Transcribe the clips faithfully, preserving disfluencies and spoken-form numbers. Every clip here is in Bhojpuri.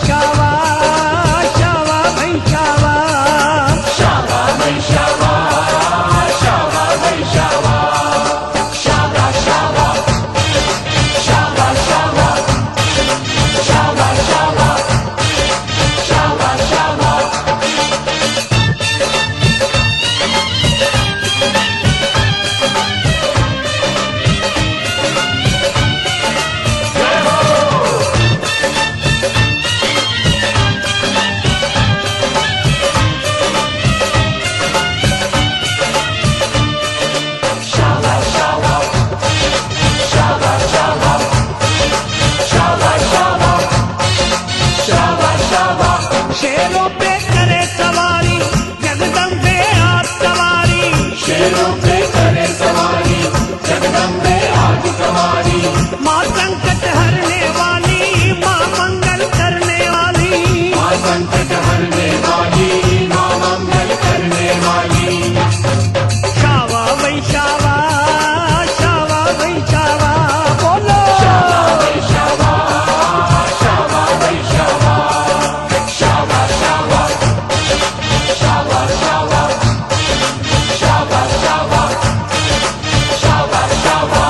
शावा शावा भाई शावा शावा भाई शावा शावा भाई शावा शावा शावा शावा शावा शावा शावा शावा शावा शेरों पे करे सवारी जगदम्बे आप सवारी शेरों पे करे सवारी जगदम्बे आज तुम्हारी माँ संकट हरने वाली माँ मंगल करने वाली माँ संकट हरने वाली माँ मंगल करने वाली शावा भाई शावा शावा भाई शावा बोलो शावा भाई शावा शावा भाई शावा शावा शावा शावा शावा शावा शावा शावा शावा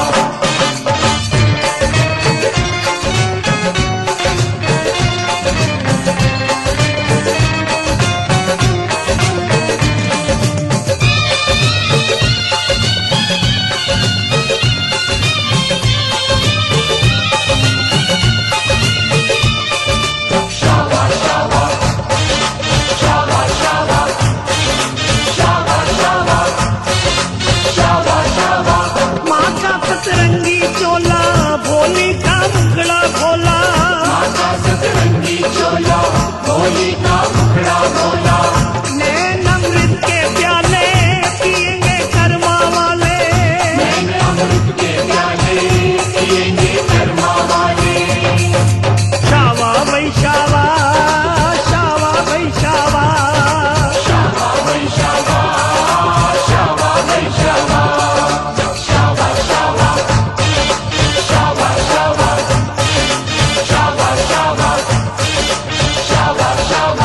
शावा शावा शावा शावा शावा शावा शावा शावा माँ का सतरंगी चोला भोली का मुखड़ा खोला माता सतरंगी चोला भोली का मुखड़ा बोला नैन अमृत के प्याले पिएंगे कर्मा वाले मैंने अमृत के प्याले पिएंगे कर्मा वाले शावा भाई शावा शावा भाई शावा शावा भाई शावा शावा भाई शावा शावा शावा शावा शावा शावा शावा शावा शावा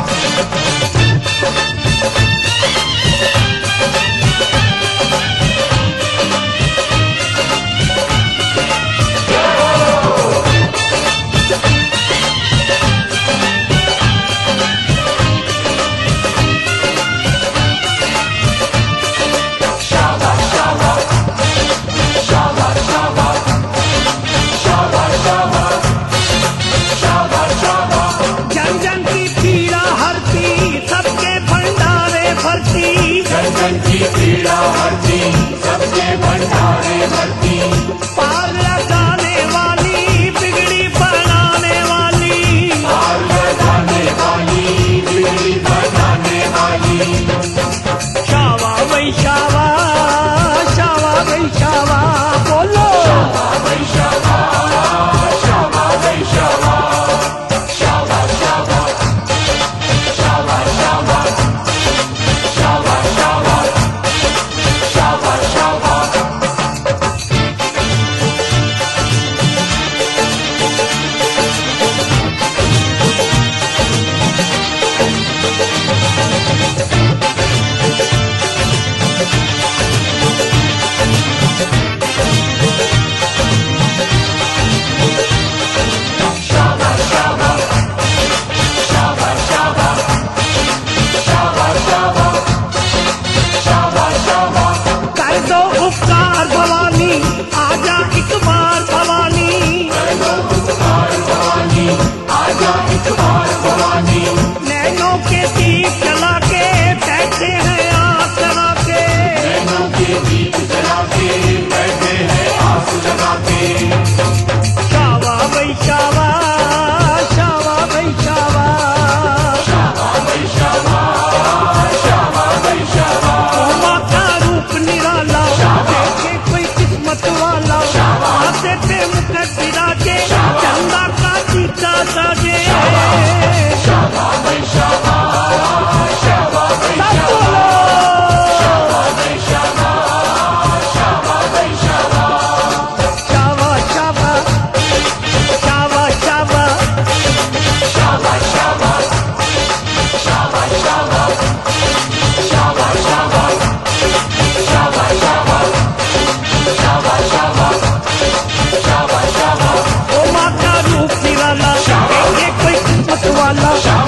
शावा शावा शावा शावा शावा शावा शावा शावा जन जन की पीड़ा हरती सबके भंडारे भरती जन जन की पीड़ा हरती सबके भंडारे भरती पार लगाने वाली बिगड़ी बनाने वाली पार लगाने वाली बिगड़ी बनाने वाली शावा भाई शावा शावा भाई शावा बोलो शावा भाई शावा शावा भाई शावा शावा शावा शावा शावा शावा शावा शावा शावा शावा शावा शावा शावा शावा शावा शावा शावा कर दो उपकार भवानी आजा एक बार भवानी कर दो उपकार भवानी आजा एक बार भवानी नैनों के दीप जला के बैठे हैं आस लगा के नैनों के दीप जला के बैठे हैं आस लगा के शावा भाई शावा शावा भाई शावा शावा भाई शावा शावा भाई शावा माँ का रूप निराला देखे कोई किस्मत वाला शावा आते पे मुकट विराजे शावा चंदा का टीका साजे शावा वाला